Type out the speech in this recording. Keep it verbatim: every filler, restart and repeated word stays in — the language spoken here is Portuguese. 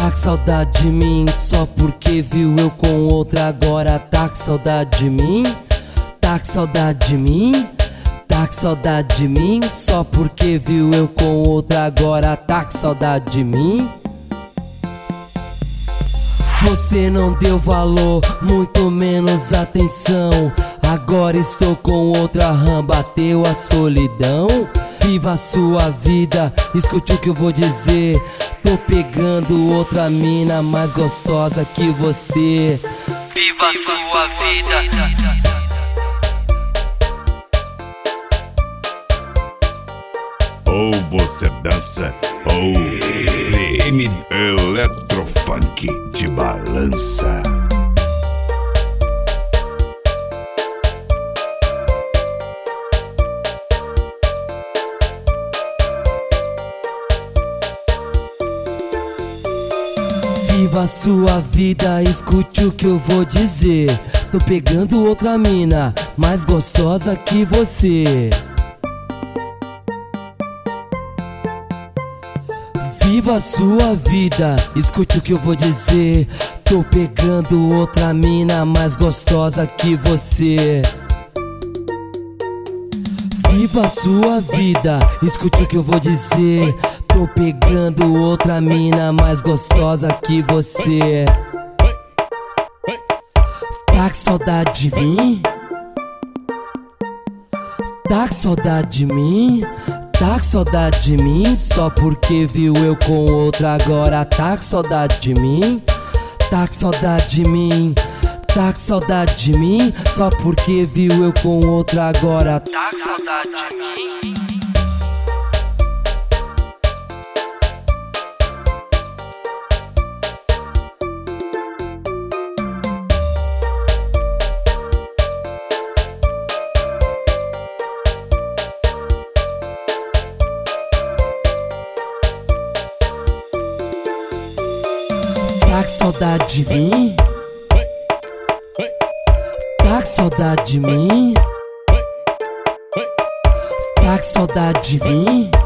Tá com saudade de mim só porque viu eu com outra. Agora tá com saudade de mim. Tá com saudade de mim. Tá com saudade de mim só porque viu eu com outra. Agora tá com saudade de mim. Você não deu valor, muito menos atenção. Agora estou com outra, rã, bateu a solidão. Viva a sua vida, escute o que eu vou dizer. Tô pegando outra mina mais gostosa que você. Viva a sua vida. Ou você dança, ou B M Eletrofunk te balança. Viva a sua vida, escute o que eu vou dizer. Tô pegando outra mina mais gostosa que você. Viva a sua vida, escute o que eu vou dizer. Tô pegando outra mina mais gostosa que você. Viva a sua vida, escute o que eu vou dizer. Tô pegando outra mina mais gostosa que você. Tá com saudade de mim? Tá com saudade de mim? Tá com saudade de mim só porque viu eu com outra. Agora tá com saudade de mim? Tá com saudade de mim? Tá com saudade de mim só porque viu eu com outra. Agora tá com saudade de mim? Tá com saudade de mim? Tá com saudade de mim? Tá com saudade de mim?